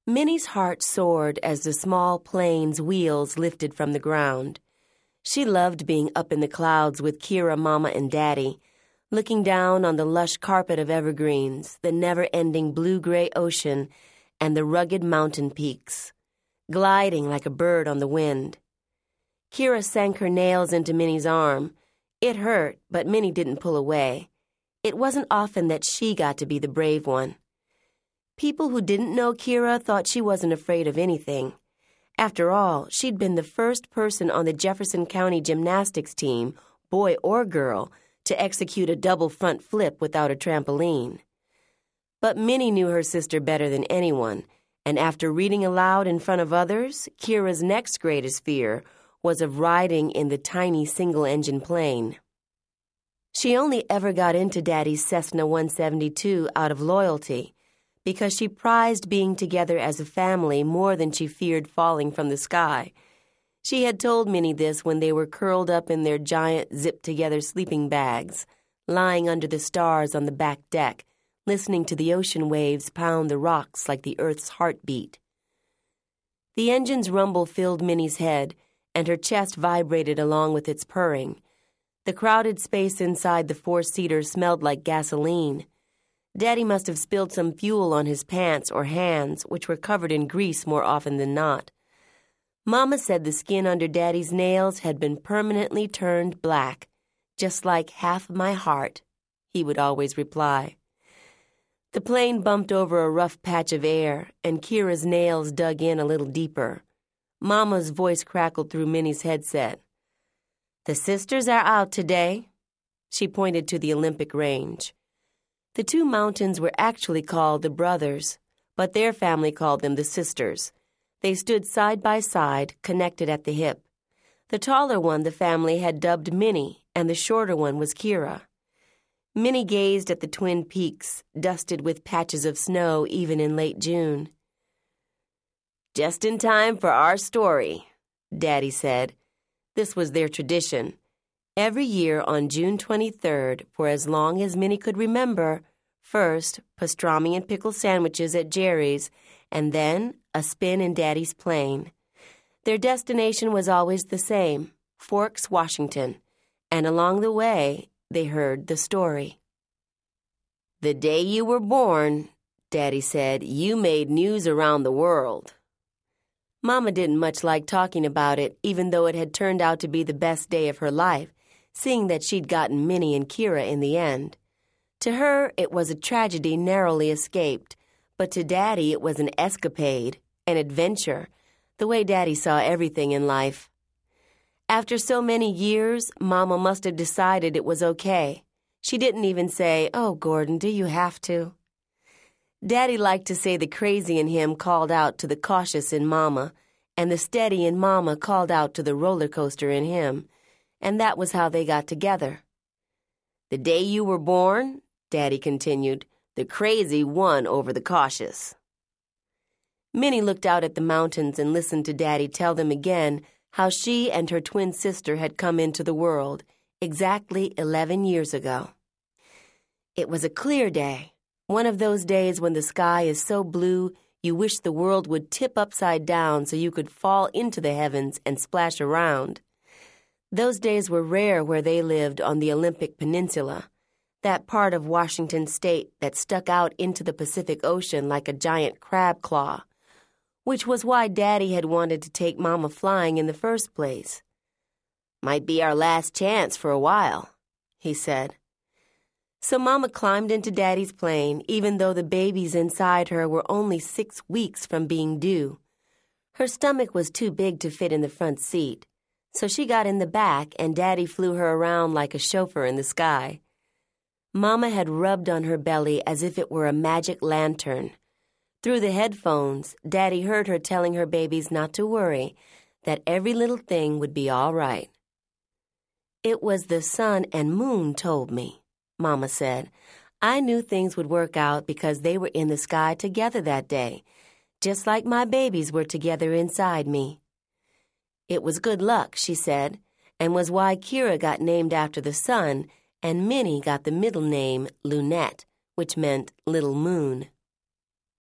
Minnie's heart soared as the small plane's wheels lifted from the ground. She loved being up in the clouds with Kira, Mama, and Daddy, looking down on the lush carpet of evergreens, the never-ending blue-gray ocean, and the rugged mountain peaks, gliding like a bird on the wind. Kira sank her nails into Minnie's arm. It hurt, but Minnie didn't pull away. It wasn't often that she got to be the brave one. People who didn't know Kira thought she wasn't afraid of anything. After all, she'd been the first person on the Jefferson County gymnastics team, boy or girl, to execute a double front flip without a trampoline. But Minnie knew her sister better than anyone, and after reading aloud in front of others, Kira's next greatest fear was of riding in the tiny single-engine plane. She only ever got into Daddy's Cessna 172 out of loyalty, because she prized being together as a family more than she feared falling from the sky. She had told Minnie this when they were curled up in their giant zipped-together sleeping bags, lying under the stars on the back deck, listening to the ocean waves pound the rocks like the Earth's heartbeat. The engine's rumble filled Minnie's head, and her chest vibrated along with its purring. The crowded space inside the four-seater smelled like gasoline. Daddy must have spilled some fuel on his pants or hands, which were covered in grease more often than not. Mama said the skin under Daddy's nails had been permanently turned black, just like half my heart, he would always reply. The plane bumped over a rough patch of air, and Kira's nails dug in a little deeper. Mama's voice crackled through Minnie's headset. "The sisters are out today." She pointed to the Olympic range. The two mountains were actually called the brothers, but their family called them the sisters. They stood side by side, connected at the hip. The taller one the family had dubbed Minnie, and the shorter one was Kira. Minnie gazed at the twin peaks, dusted with patches of snow even in late June. "Just in time for our story," Daddy said. This was their tradition. Every year on June 23rd, for as long as Minnie could remember, first pastrami and pickle sandwiches at Jerry's, and then a spin in Daddy's plane. Their destination was always the same, Forks, Washington, and along the way, they heard the story. "The day you were born," Daddy said, "you made news around the world." Mama didn't much like talking about it, even though it had turned out to be the best day of her life, seeing that she'd gotten Minnie and Kira in the end. To her, it was a tragedy narrowly escaped, but to Daddy it was an escapade, an adventure, the way Daddy saw everything in life. After so many years, Mama must have decided it was okay. She didn't even say, "Oh, Gordon, do you have to?" Daddy liked to say the crazy in him called out to the cautious in Mama, and the steady in Mama called out to the roller coaster in him, and that was how they got together. "The day you were born," Daddy continued, "the crazy won over the cautious." Minnie looked out at the mountains and listened to Daddy tell them again how she and her twin sister had come into the world exactly 11 years ago. It was a clear day. One of those days when the sky is so blue you wish the world would tip upside down so you could fall into the heavens and splash around. Those days were rare where they lived on the Olympic Peninsula, that part of Washington state that stuck out into the Pacific Ocean like a giant crab claw, which was why Daddy had wanted to take Mama flying in the first place. "Might be our last chance for a while," he said. So Mama climbed into Daddy's plane, even though the babies inside her were only 6 weeks from being due. Her stomach was too big to fit in the front seat, so she got in the back and Daddy flew her around like a chauffeur in the sky. Mama had rubbed on her belly as if it were a magic lantern. Through the headphones, Daddy heard her telling her babies not to worry, that every little thing would be all right. "It was the sun and moon told me," Mama said. "I knew things would work out because they were in the sky together that day, just like my babies were together inside me." It was good luck, she said, and was why Kira got named after the sun and Minnie got the middle name Lunette, which meant Little Moon.